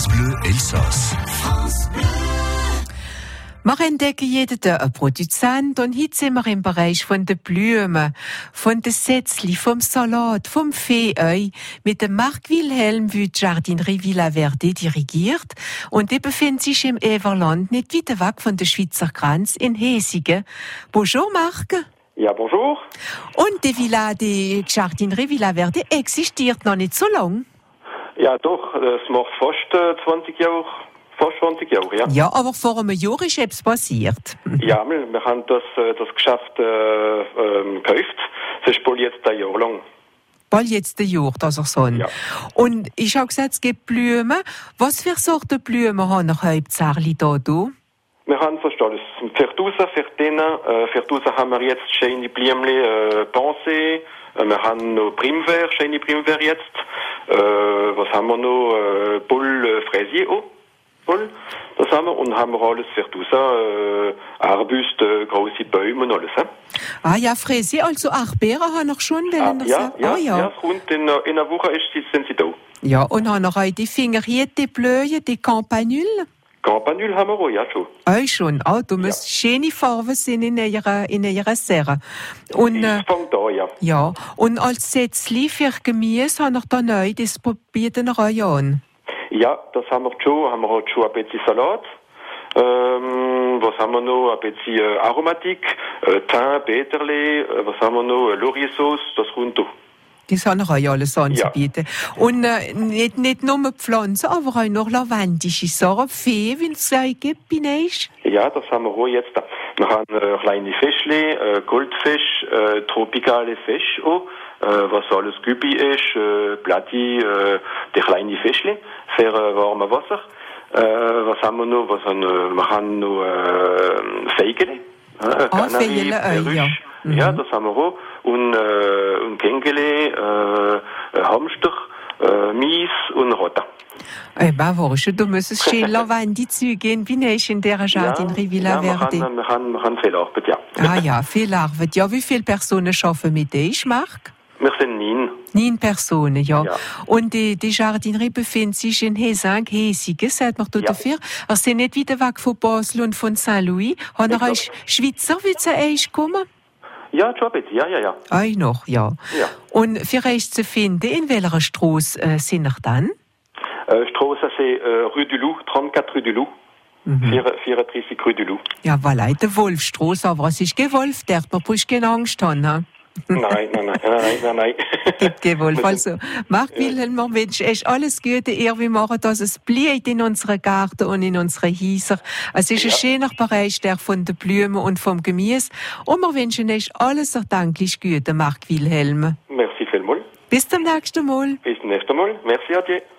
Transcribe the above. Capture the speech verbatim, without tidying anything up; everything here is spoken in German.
France Bleu Elsass. Wir entdecken jeden Tag einen Produzent und heute sind wir im Bereich von den Blumen, von den Setzli, vom Salat, vom Viehei mit dem Marc Wilhelm, wie die Jardinerie Villa Verde dirigiert. Und die befindet sich im Everland, nicht weit weg von der Schweizer Grenze in Hesigen. Bonjour Marc. Ja, bonjour. Und die Villa, die Jardinerie Villa Verde existiert noch nicht so lange. Ja, doch, das macht fast äh, zwanzig Jahre. Fast zwanzig Jahre, ja. Ja, aber vor einem Jahr ist etwas passiert. Ja, wir, wir haben das, äh, das Geschäft äh, ähm, gekauft. Das ist bald jetzt ein Jahr lang. Bald jetzt ein Jahr, dass er so. Ja. Und ich habe gesagt, es gibt Blumen. Was für Sorten Blumen haben wir hauptsächlich da? Du? Wir haben fast alles. Fertusa, Fertena. Äh, Fertusa haben wir jetzt schöne Blümchen, äh, Pensée. Äh, wir haben noch Primevère, schöne Primevère jetzt. Äh, was haben wir noch? Äh, Bull, äh, Fraisier auch. Voll. Das haben wir und haben wir alles Fertusa, äh, Arbuste, große Bäume und alles. He? Ah ja, Fraisier, also Erdbeeren haben wir schon. Ah, ja, ja, ah, ja, ja, und in, in einer Woche ist, sind sie da. Ja, und haben wir auch die Fingerierte, die Blöje, die Campanule? Campanule haben wir auch, ja schon. Ah, schon. Ah, du musst ja. schöne Farben sein in ihrer, in ihrer Serre. Und, ich äh, fang da, ja. Ja, und als Setzli für Gemüse haben wir da neu, das probiert ihr auch an. Ja, das haben wir schon. Haben wir auch schon ein bisschen Salat. Ähm, was haben wir noch? Ein bisschen äh, Aromatik, äh, Thym, Peterle. Äh, was haben wir noch? Äh, Lauriersauce, das runter. Das haben wir auch alles anzubieten. Ja. Und äh, nicht, nicht nur Pflanzen, aber auch noch lavendische Sachen. Fee, wenn es es gibt, bin ich. Ja, das haben wir auch jetzt. Wir haben äh, kleine Fischle, äh, Goldfisch, äh, tropikale Fisch auch. Äh, was alles Gübi ist, äh, Platti, äh, die kleinen Fischle für äh, warmes Wasser. Äh, was haben wir noch? Was haben, äh, wir haben noch äh, Feigele. Äh, ah, Feigele, äh, ja. Mhm. Ja, das haben wir auch. Und, äh, und Kängele, äh, Hamster, äh, Mies und Rotter. Ey, bah, warum? Du musst schön Lavendel gehen, wie nicht in der Jardinerie Villa ja, Verde. Ja, wir haben, wir haben viel Arbeit, ja. Ah ja, viel Arbeit. Ja, wie viele Personen arbeiten mit dir, Marc? Wir sind neun. Neun Personen, ja. ja. Und die, die Jardinerie befindet sich in Hesing, Hesigen, sagt man dort ja. dafür. Er sind nicht weit weg von Basel und von Saint-Louis. Haben ihr euch Schweizer wie zu euch kommen? Ja, schon ein bisschen, ja, ja, ja. Euch noch, ja. ja. Und für euch zu finden, in welcher Strasse äh, sind ihr dann? Äh, Strasse, c'est äh, Rue du Loup, dreiundvierzig Rue du Loup. Mhm. vierunddreißig Rue du Loup. Ja, voilà, die Wolfstrasse, aber es ist kein Wolf dort, man muss keine Angst haben. Ne? Nein, nein, nein, nein, nein, nein. Gibt kein Wolf. Also, Marc Wilhelm, wir wünschen euch alles Gute, ihr wie machen, dass es blüht in unseren Garten und in unseren Häusern. Es ist ja. ein schöner Bereich, der von den Blumen und vom Gemüse. Und wir wünschen euch alles erdanklich Gute, Marc Wilhelm. Merci vielmals. Bis zum nächsten Mal. Bis zum nächsten Mal. Merci, adieu.